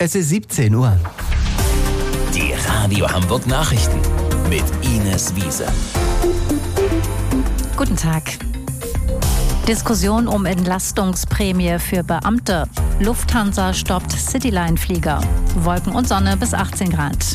Es ist 17 Uhr. Die Radio Hamburg Nachrichten mit Ines Wiese. Guten Tag. Diskussion um Entlastungsprämie für Beamte. Lufthansa stoppt Cityline-Flieger. Wolken und Sonne bis 18 Grad.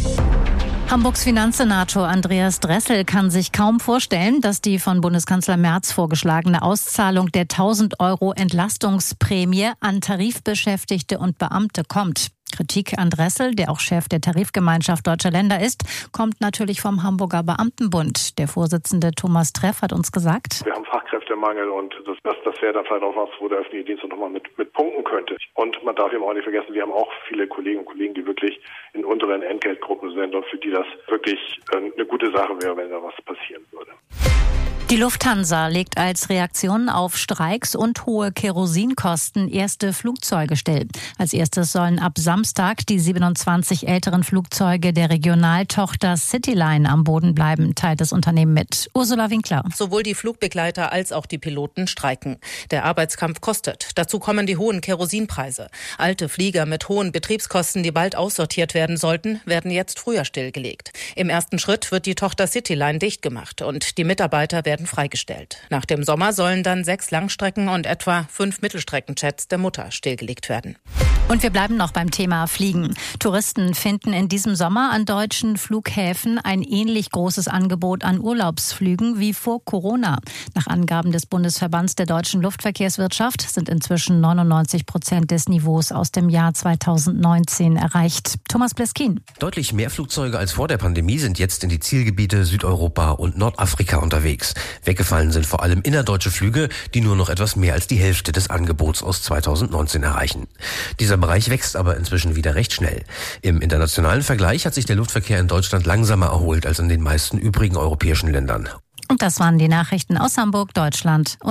Hamburgs Finanzsenator Andreas Dressel kann sich kaum vorstellen, dass die von Bundeskanzler Merz vorgeschlagene Auszahlung der 1.000 € Entlastungsprämie an Tarifbeschäftigte und Beamte kommt. Kritik an Dressel, der auch Chef der Tarifgemeinschaft Deutscher Länder ist, kommt natürlich vom Hamburger Beamtenbund. Der Vorsitzende Thomas Treff hat uns gesagt: Wir haben Fachkräftemangel und das wäre dann vielleicht auch was, wo der öffentliche Dienst nochmal mit punkten könnte. Und man darf eben auch nicht vergessen, wir haben auch viele Kolleginnen und Kollegen, die wirklich in unteren Entgeltgruppen sind und für die das wirklich eine gute Sache wäre, wenn da was passieren würde. Die Lufthansa legt als Reaktion auf Streiks und hohe Kerosinkosten erste Flugzeuge still. Als erstes sollen ab Samstag die 27 älteren Flugzeuge der Regionaltochter Cityline am Boden bleiben, teilt das Unternehmen mit. Ursula Winkler. Sowohl die Flugbegleiter als auch die Piloten streiken. Der Arbeitskampf kostet. Dazu kommen die hohen Kerosinpreise. Alte Flieger mit hohen Betriebskosten, die bald aussortiert werden sollten, werden jetzt früher stillgelegt. Im ersten Schritt wird die Tochter Cityline dicht gemacht und die Mitarbeiter werden freigestellt. Nach dem Sommer sollen dann 6 Langstrecken- und etwa 5 Mittelstreckenjets der Mutter stillgelegt werden. Und wir bleiben noch beim Thema Fliegen. Touristen finden in diesem Sommer an deutschen Flughäfen ein ähnlich großes Angebot an Urlaubsflügen wie vor Corona. Nach Angaben des Bundesverbands der deutschen Luftverkehrswirtschaft sind inzwischen 99% des Niveaus aus dem Jahr 2019 erreicht. Thomas Pleskin. Deutlich mehr Flugzeuge als vor der Pandemie sind jetzt in die Zielgebiete Südeuropa und Nordafrika unterwegs. Weggefallen sind vor allem innerdeutsche Flüge, die nur noch etwas mehr als die Hälfte des Angebots aus 2019 erreichen. Dieser Bereich wächst aber inzwischen wieder recht schnell. Im internationalen Vergleich hat sich der Luftverkehr in Deutschland langsamer erholt als in den meisten übrigen europäischen Ländern. Und das waren die Nachrichten aus Hamburg, Deutschland.